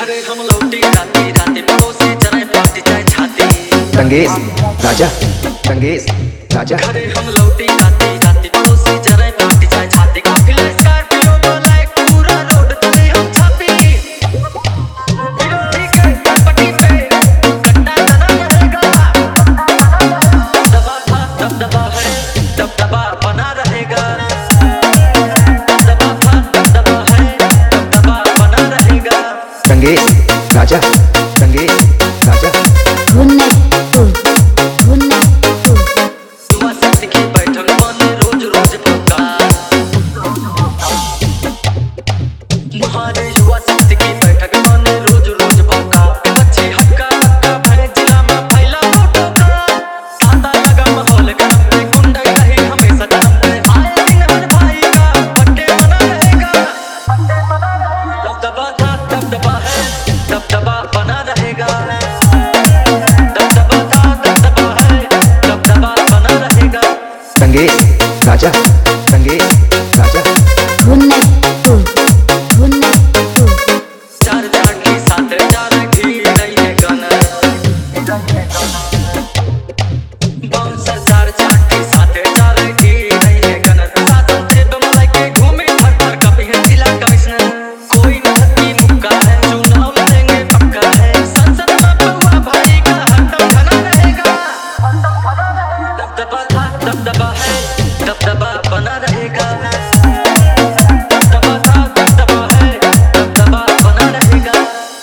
घरे हम लौटी राती राती पड़ोसी जरा पार्टी जाए छाती रंगेश राजा रंगेश राजा घरे हम लौटी राती राती पड़ोसी जरा पार्टी जाए छाती काफिले स्कॉर्पियो बोलाए पूरा रोड तले हम छापी विरोधी के पट्टी पे कट्टा तना रहेगा दबा था दबदबा है दबदबा बना रहेगा दबा था दबदबा है दबदबा बना रहेगा रंगेश राजा रंगेश